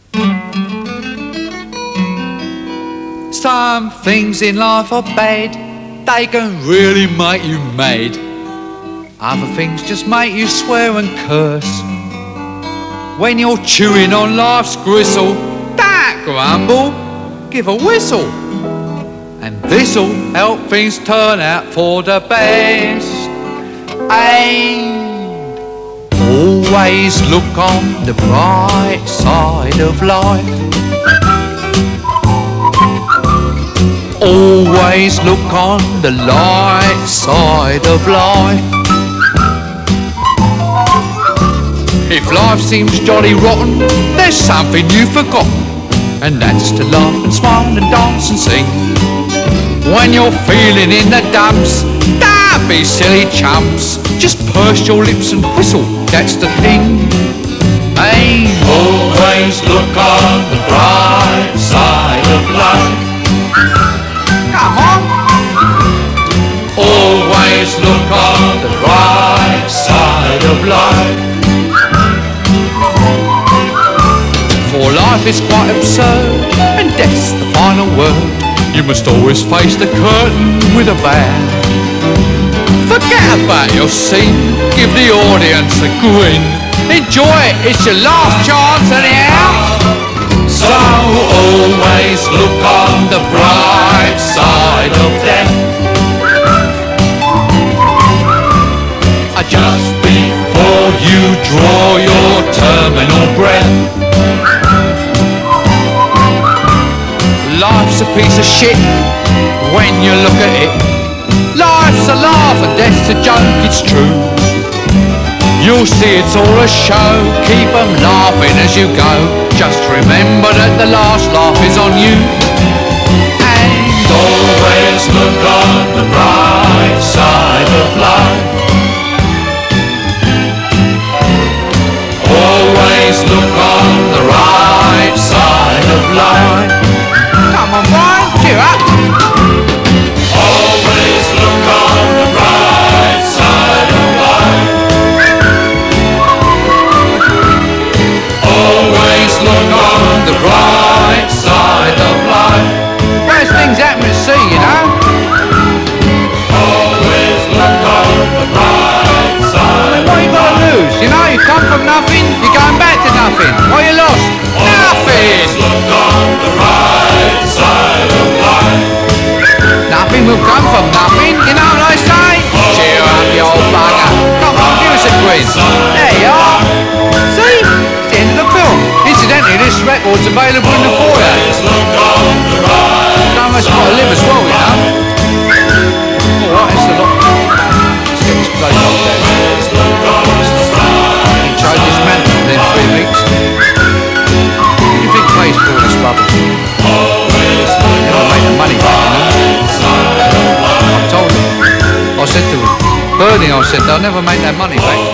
Some things in life are bad, they can really make you mad. Other things just make you swear and curse. When you're chewing on life's gristle, don't grumble, give a whistle. And this'll help things turn out for the best. And always look on the bright side of life. Always look on the light side of life. If life seems jolly rotten, there's something you've forgotten, and that's to laugh and smile and dance and sing. When you're feeling in the dumps, don't be silly chumps, just purse your lips and whistle, that's the thing. Hey, always look on the bright side of life. Come on. Always look on the right side of life. For life is quite absurd, and death's the final word. You must always face the curtain with a bow. Forget about your scene, give the audience a grin. Enjoy it, it's your last chance anyhow. So always look on the bright side of death. Just before you draw your terminal breath. Life's a piece of shit when you look at it. Life's a laugh and death's a joke, it's true. You'll see it's all a show, keep 'em laughing as you go. Just remember that the last laugh is on you. And always look on the bright side of life. Always look on the right side of life. Come on, Brian, cheer up. Always look on the right side of life. Always look on the right side of life. Worst things happen at sea, you know. Always look on the right side. What you got to lose? You know, you come from nothing, you're going back to nothing. What you lost? Nothing. Always look on the right side of life. Nothing will come from nothing, you know what I say? Cheer up, you old bugger. Come on, give us a grin. There you are. See? It's the end of the film. Incidentally, this record's available in the foyer. Don't much got to live as well, you know. Alright, it's a lot. Let's get this place off there. Trade this man within 3 weeks. What do you think pays for all this rubbish? Never make the money back, you know. I told him. I said to Bernie, I said, they'll never make that money back.